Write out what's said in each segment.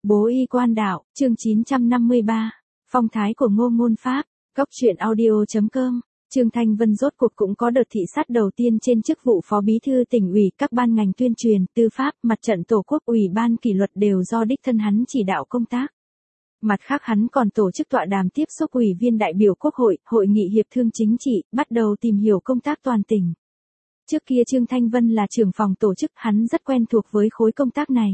Bố y quan đạo, chương 953. Phong thái của Ngô Ngôn Pháp. Góc truyện audio.com. Trương Thanh Vân rốt cuộc cũng có đợt thị sát đầu tiên trên chức vụ Phó Bí thư Tỉnh ủy, các ban ngành tuyên truyền, tư pháp, Mặt trận Tổ quốc, Ủy ban kỷ luật đều do đích thân hắn chỉ đạo công tác. Mặt khác hắn còn tổ chức tọa đàm tiếp xúc ủy viên đại biểu Quốc hội, hội nghị hiệp thương chính trị, bắt đầu tìm hiểu công tác toàn tỉnh. Trước kia Trương Thanh Vân là trưởng phòng tổ chức, hắn rất quen thuộc với khối công tác này.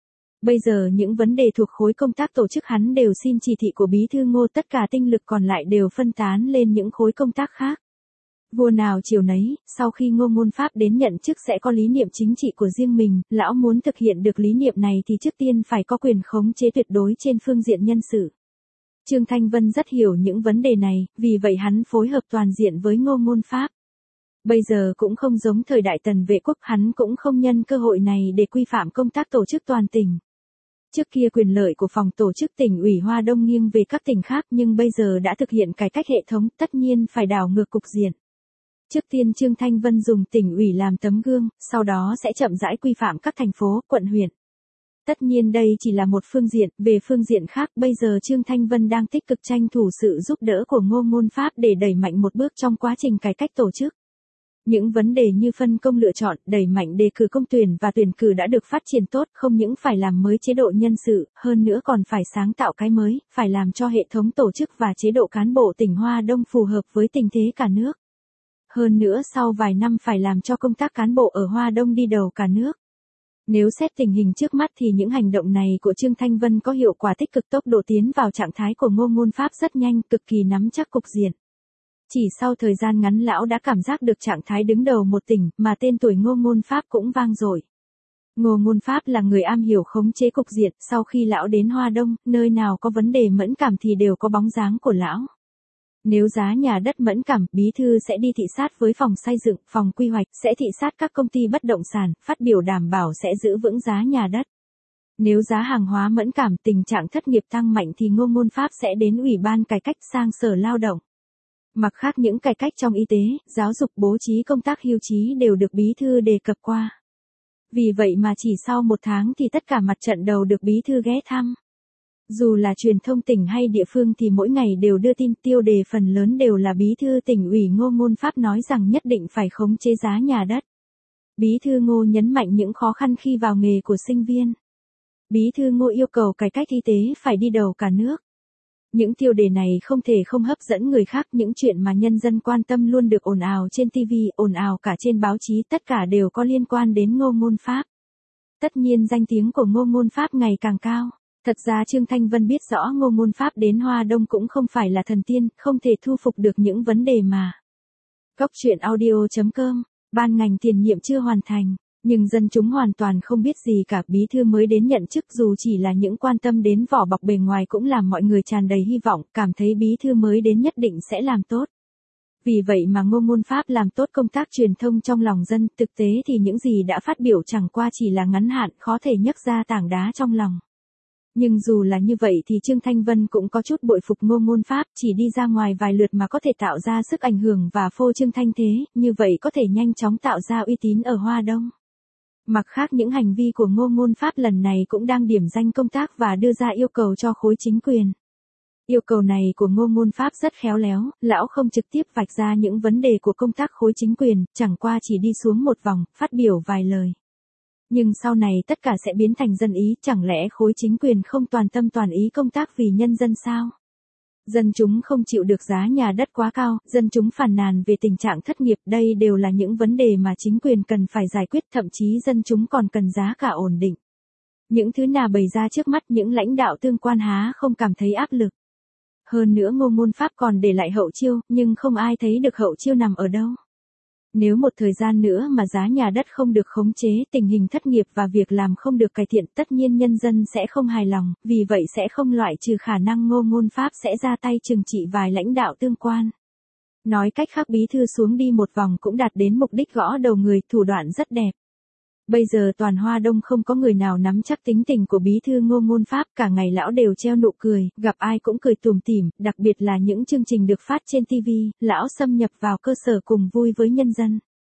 Bây giờ những vấn đề thuộc khối công tác tổ chức hắn đều xin chỉ thị của Bí thư Ngô, tất cả tinh lực còn lại đều phân tán lên những khối công tác khác. Vua nào chiều nấy, sau khi Ngô Ngôn Pháp đến nhận chức sẽ có lý niệm chính trị của riêng mình, lão muốn thực hiện được lý niệm này thì trước tiên phải có quyền khống chế tuyệt đối trên phương diện nhân sự. Trương Thanh Vân rất hiểu những vấn đề này, vì vậy hắn phối hợp toàn diện với Ngô Ngôn Pháp. Bây giờ cũng không giống thời đại Tần Vệ Quốc, hắn cũng không nhân cơ hội này để quy phạm công tác tổ chức toàn tỉnh. Trước kia quyền lợi của phòng tổ chức tỉnh ủy Hoa Đông nghiêng về các tỉnh khác, nhưng bây giờ đã thực hiện cải cách hệ thống, tất nhiên phải đảo ngược cục diện. Trước tiên Trương Thanh Vân dùng tỉnh ủy làm tấm gương, sau đó sẽ chậm rãi quy phạm các thành phố, quận huyện. Tất nhiên đây chỉ là một phương diện, về phương diện khác bây giờ Trương Thanh Vân đang tích cực tranh thủ sự giúp đỡ của Ngô Ngôn Pháp để đẩy mạnh một bước trong quá trình cải cách tổ chức. Những vấn đề như phân công lựa chọn, đẩy mạnh đề cử công tuyển và tuyển cử đã được phát triển tốt, không những phải làm mới chế độ nhân sự, hơn nữa còn phải sáng tạo cái mới, phải làm cho hệ thống tổ chức và chế độ cán bộ tỉnh Hoa Đông phù hợp với tình thế cả nước. Hơn nữa sau vài năm phải làm cho công tác cán bộ ở Hoa Đông đi đầu cả nước. Nếu xét tình hình trước mắt thì những hành động này của Trương Thanh Vân có hiệu quả tích cực, tốc độ tiến vào trạng thái của Ngô Ngôn Pháp rất nhanh, cực kỳ nắm chắc cục diện. Chỉ sau thời gian ngắn lão đã cảm giác được trạng thái đứng đầu một tỉnh, mà tên tuổi Ngô Ngôn Pháp cũng vang dội. Ngô Ngôn Pháp là người am hiểu khống chế cục diện, sau khi lão đến Hoa Đông, nơi nào có vấn đề mẫn cảm thì đều có bóng dáng của lão. Nếu giá nhà đất mẫn cảm, bí thư sẽ đi thị sát với phòng xây dựng, phòng quy hoạch, sẽ thị sát các công ty bất động sản, phát biểu đảm bảo sẽ giữ vững giá nhà đất. Nếu giá hàng hóa mẫn cảm, tình trạng thất nghiệp tăng mạnh thì Ngô Ngôn Pháp sẽ đến Ủy ban cải cách, sang Sở Lao động. Mặt khác những cải cách trong y tế, giáo dục, bố trí công tác hưu trí đều được bí thư đề cập qua. Vì vậy mà chỉ sau một tháng thì tất cả mặt trận đầu được bí thư ghé thăm. Dù là truyền thông tỉnh hay địa phương thì mỗi ngày đều đưa tin, tiêu đề phần lớn đều là bí thư tỉnh ủy Ngô Ngôn Pháp nói rằng nhất định phải khống chế giá nhà đất. Bí thư Ngô nhấn mạnh những khó khăn khi vào nghề của sinh viên. Bí thư Ngô yêu cầu cải cách y tế phải đi đầu cả nước. Những tiêu đề này không thể không hấp dẫn người khác, những chuyện mà nhân dân quan tâm luôn được ồn ào trên TV, ồn ào cả trên báo chí, tất cả đều có liên quan đến Ngô Ngôn Pháp. Tất nhiên danh tiếng của Ngô Ngôn Pháp ngày càng cao. Thật ra Trương Thanh Vân biết rõ Ngô Ngôn Pháp đến Hoa Đông cũng không phải là thần tiên, không thể thu phục được những vấn đề mà. Góc truyện audio.com, ban ngành tiền nhiệm chưa hoàn thành. Nhưng dân chúng hoàn toàn không biết gì cả, bí thư mới đến nhận chức dù chỉ là những quan tâm đến vỏ bọc bề ngoài cũng làm mọi người tràn đầy hy vọng, cảm thấy bí thư mới đến nhất định sẽ làm tốt. Vì vậy mà Ngô Ngôn Pháp làm tốt công tác truyền thông trong lòng dân, thực tế thì những gì đã phát biểu chẳng qua chỉ là ngắn hạn, khó thể nhấc ra tảng đá trong lòng. Nhưng dù là như vậy thì Trương Thanh Vân cũng có chút bội phục Ngô Ngôn Pháp, chỉ đi ra ngoài vài lượt mà có thể tạo ra sức ảnh hưởng và phô trương thanh thế, như vậy có thể nhanh chóng tạo ra uy tín ở Hoa Đông. Mặt khác những hành vi của Ngô Ngôn Pháp lần này cũng đang điểm danh công tác và đưa ra yêu cầu cho khối chính quyền. Yêu cầu này của Ngô Ngôn Pháp rất khéo léo, lão không trực tiếp vạch ra những vấn đề của công tác khối chính quyền, chẳng qua chỉ đi xuống một vòng, phát biểu vài lời. Nhưng sau này tất cả sẽ biến thành dân ý, chẳng lẽ khối chính quyền không toàn tâm toàn ý công tác vì nhân dân sao? Dân chúng không chịu được giá nhà đất quá cao, dân chúng phàn nàn về tình trạng thất nghiệp, đây đều là những vấn đề mà chính quyền cần phải giải quyết, thậm chí dân chúng còn cần giá cả ổn định. Những thứ nào bày ra trước mắt những lãnh đạo tương quan há không cảm thấy áp lực. Hơn nữa Ngô Ngôn Pháp còn để lại hậu chiêu, nhưng không ai thấy được hậu chiêu nằm ở đâu. Nếu một thời gian nữa mà giá nhà đất không được khống chế, tình hình thất nghiệp và việc làm không được cải thiện, tất nhiên nhân dân sẽ không hài lòng, vì vậy sẽ không loại trừ khả năng Ngô Ngôn Pháp sẽ ra tay trừng trị vài lãnh đạo tương quan. Nói cách khác bí thư xuống đi một vòng cũng đạt đến mục đích gõ đầu người, thủ đoạn rất đẹp. Bây giờ toàn Hoa Đông không có người nào nắm chắc tính tình của bí thư Ngô Ngôn Pháp, cả ngày lão đều treo nụ cười, gặp ai cũng cười tủm tỉm, đặc biệt là những chương trình được phát trên TV, lão xâm nhập vào cơ sở cùng vui với nhân dân.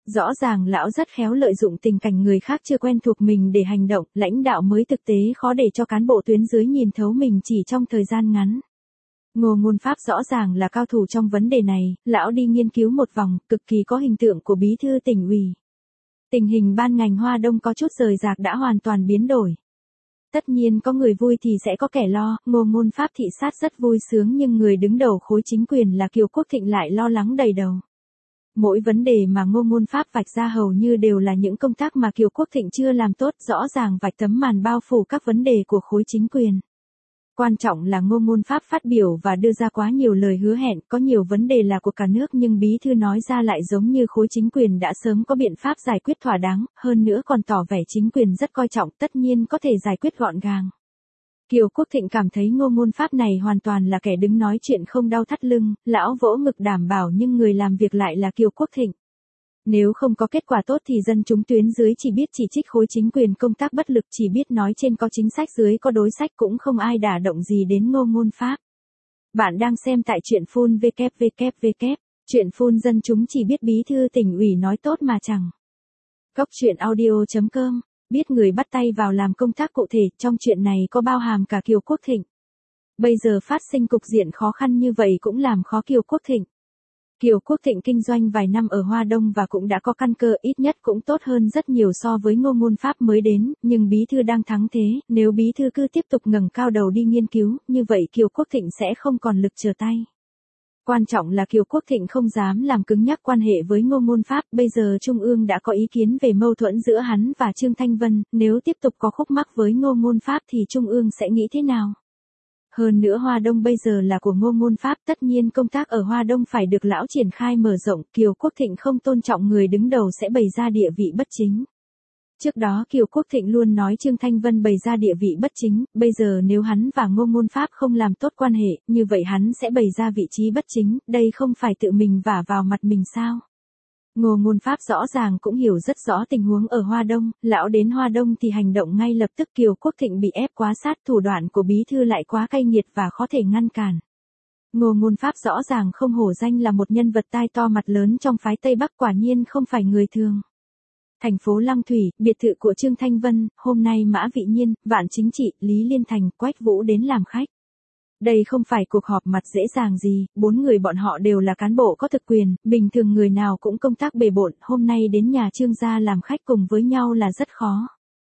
Rõ ràng lão rất khéo lợi dụng tình cảnh người khác chưa quen thuộc mình để hành động, lãnh đạo mới thực tế khó để cho cán bộ tuyến dưới nhìn thấu mình chỉ trong thời gian ngắn. Ngô Ngôn Pháp rõ ràng là cao thủ trong vấn đề này, lão đi nghiên cứu một vòng, cực kỳ có hình tượng của bí thư tỉnh ủy. Tình hình ban ngành Hoa Đông có chút rời rạc đã hoàn toàn biến đổi. Tất nhiên có người vui thì sẽ có kẻ lo, Ngô Ngôn Pháp thị sát rất vui sướng nhưng người đứng đầu khối chính quyền là Kiều Quốc Thịnh lại lo lắng đầy đầu. Mỗi vấn đề mà Ngô Ngôn Pháp vạch ra hầu như đều là những công tác mà Kiều Quốc Thịnh chưa làm tốt, rõ ràng vạch tấm màn bao phủ các vấn đề của khối chính quyền. Quan trọng là Ngô Ngôn Pháp phát biểu và đưa ra quá nhiều lời hứa hẹn, có nhiều vấn đề là của cả nước nhưng bí thư nói ra lại giống như khối chính quyền đã sớm có biện pháp giải quyết thỏa đáng, hơn nữa còn tỏ vẻ chính quyền rất coi trọng, tất nhiên có thể giải quyết gọn gàng. Kiều Quốc Thịnh cảm thấy Ngô Ngôn Pháp này hoàn toàn là kẻ đứng nói chuyện không đau thắt lưng, lão vỗ ngực đảm bảo nhưng người làm việc lại là Kiều Quốc Thịnh. Nếu không có kết quả tốt thì dân chúng tuyến dưới chỉ biết chỉ trích khối chính quyền công tác bất lực, chỉ biết nói trên có chính sách dưới có đối sách, cũng không ai đả động gì đến Ngô Ngôn Pháp. Bạn đang xem tại truyện phun www. Truyện phun dân chúng chỉ biết bí thư tỉnh ủy nói tốt mà chẳng. Góc truyện audio.com. Biết người bắt tay vào làm công tác cụ thể, trong chuyện này có bao hàm cả Kiều Quốc Thịnh. Bây giờ phát sinh cục diện khó khăn như vậy cũng làm khó Kiều Quốc Thịnh. Kiều Quốc Thịnh kinh doanh vài năm ở Hoa Đông và cũng đã có căn cơ, ít nhất cũng tốt hơn rất nhiều so với Ngô Ngôn Pháp mới đến, nhưng bí thư đang thắng thế, nếu bí thư cứ tiếp tục ngẩng cao đầu đi nghiên cứu, như vậy Kiều Quốc Thịnh sẽ không còn lực trở tay. Quan trọng là Kiều Quốc Thịnh không dám làm cứng nhắc quan hệ với Ngô Ngôn Pháp, bây giờ Trung ương đã có ý kiến về mâu thuẫn giữa hắn và Trương Thanh Vân, nếu tiếp tục có khúc mắc với Ngô Ngôn Pháp thì Trung ương sẽ nghĩ thế nào? Hơn nữa Hoa Đông bây giờ là của Ngô Ngôn Pháp, tất nhiên công tác ở Hoa Đông phải được lão triển khai mở rộng, Kiều Quốc Thịnh không tôn trọng người đứng đầu sẽ bày ra địa vị bất chính. Trước đó Kiều Quốc Thịnh luôn nói Trương Thanh Vân bày ra địa vị bất chính, bây giờ nếu hắn và Ngô Ngôn Pháp không làm tốt quan hệ, như vậy hắn sẽ bày ra vị trí bất chính, đây không phải tự mình vả vào mặt mình sao? Ngô Ngôn Pháp rõ ràng cũng hiểu rất rõ tình huống ở Hoa Đông, lão đến Hoa Đông thì hành động ngay lập tức, Kiều Quốc Thịnh bị ép quá sát, thủ đoạn của bí thư lại quá cay nghiệt và khó thể ngăn cản. Ngô Ngôn Pháp rõ ràng không hổ danh là một nhân vật tai to mặt lớn trong phái Tây Bắc, quả nhiên không phải người thường. Thành phố Lăng Thủy, biệt thự của Trương Thanh Vân, hôm nay Mã Vị Nhiên, Vạn Chính Trị, Lý Liên Thành, Quách Vũ đến làm khách. Đây không phải cuộc họp mặt dễ dàng gì, 4 người bọn họ đều là cán bộ có thực quyền, bình thường người nào cũng công tác bề bộn, hôm nay đến nhà Trương gia làm khách cùng với nhau là rất khó.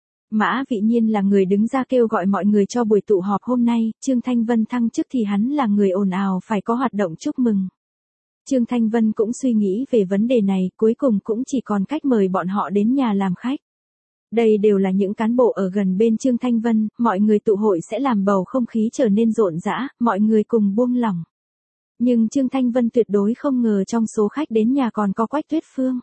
Mã Vị Nhiên là người đứng ra kêu gọi mọi người cho buổi tụ họp hôm nay, Trương Thanh Vân thăng chức thì hắn là người ồn ào phải có hoạt động chúc mừng. Trương Thanh Vân cũng suy nghĩ về vấn đề này, cuối cùng cũng chỉ còn cách mời bọn họ đến nhà làm khách. Đây đều là những cán bộ ở gần bên Trương Thanh Vân, mọi người tụ hội sẽ làm bầu không khí trở nên rộn rã, mọi người cùng buông lỏng. Nhưng Trương Thanh Vân tuyệt đối không ngờ trong số khách đến nhà còn có Quách Tuyết Phương.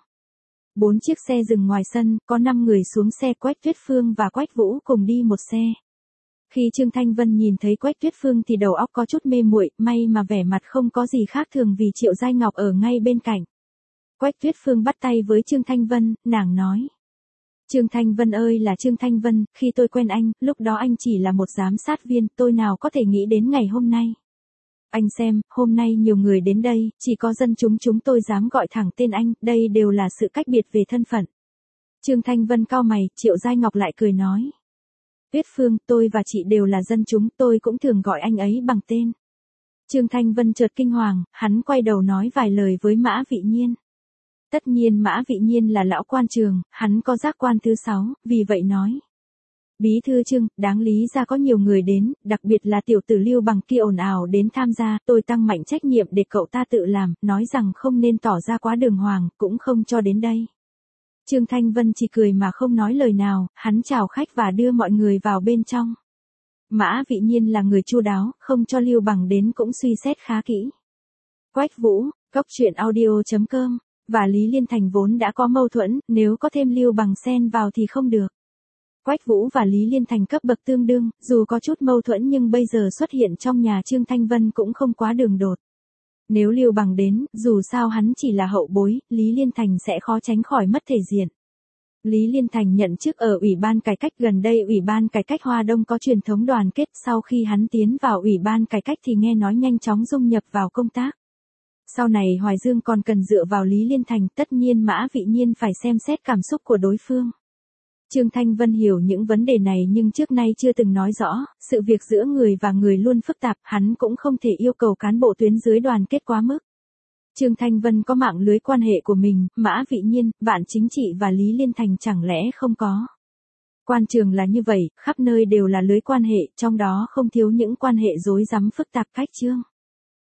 4 chiếc xe dừng ngoài sân, có 5 người xuống xe, Quách Tuyết Phương và Quách Vũ cùng đi một xe. Khi Trương Thanh Vân nhìn thấy Quách Tuyết Phương thì đầu óc có chút mê muội, may mà vẻ mặt không có gì khác thường vì Triệu Giai Ngọc ở ngay bên cạnh. Quách Tuyết Phương bắt tay với Trương Thanh Vân, nàng nói. Trương Thanh Vân ơi là Trương Thanh Vân, khi tôi quen anh, lúc đó anh chỉ là một giám sát viên, tôi nào có thể nghĩ đến ngày hôm nay. Anh xem, hôm nay nhiều người đến đây, chỉ có dân chúng tôi dám gọi thẳng tên anh, đây đều là sự cách biệt về thân phận. Trương Thanh Vân cau mày, Triệu Giai Ngọc lại cười nói. Tuyết Phương, tôi và chị đều là dân chúng, tôi cũng thường gọi anh ấy bằng tên. Trương Thanh Vân chợt kinh hoàng, hắn quay đầu nói vài lời với Mã Vị Nhiên. Tất nhiên Mã Vị Nhiên là lão quan trường, hắn có giác quan thứ 6, vì vậy nói. Bí thư Trương, đáng lý ra có nhiều người đến, đặc biệt là tiểu tử Lưu Bằng kia ồn ào đến tham gia, tôi tăng mạnh trách nhiệm để cậu ta tự làm, nói rằng không nên tỏ ra quá đường hoàng, cũng không cho đến đây. Trương Thanh Vân chỉ cười mà không nói lời nào, hắn chào khách và đưa mọi người vào bên trong. Mã Vị Nhiên là người chu đáo, không cho Lưu Bằng đến cũng suy xét khá kỹ. Quách Vũ, Góc truyện audio.com, và Lý Liên Thành vốn đã có mâu thuẫn, nếu có thêm Lưu Bằng xen vào thì không được. Quách Vũ và Lý Liên Thành cấp bậc tương đương, dù có chút mâu thuẫn nhưng bây giờ xuất hiện trong nhà Trương Thanh Vân cũng không quá đường đột. Nếu Lưu Bằng đến, dù sao hắn chỉ là hậu bối, Lý Liên Thành sẽ khó tránh khỏi mất thể diện. Lý Liên Thành nhận chức ở Ủy ban Cải cách, gần đây Ủy ban Cải cách Hoa Đông có truyền thống đoàn kết, sau khi hắn tiến vào Ủy ban Cải cách thì nghe nói nhanh chóng dung nhập vào công tác. Sau này Hoài Dương còn cần dựa vào Lý Liên Thành, tất nhiên Mã Vị Nhiên phải xem xét cảm xúc của đối phương. Trương Thanh Vân hiểu những vấn đề này nhưng trước nay chưa từng nói rõ, sự việc giữa người và người luôn phức tạp, hắn cũng không thể yêu cầu cán bộ tuyến dưới đoàn kết quá mức. Trương Thanh Vân có mạng lưới quan hệ của mình, Mã Vị Nhiên, Vạn Chính Trị và Lý Liên Thành chẳng lẽ không có. Quan trường là như vậy, khắp nơi đều là lưới quan hệ, trong đó không thiếu những quan hệ rối rắm phức tạp phách trương.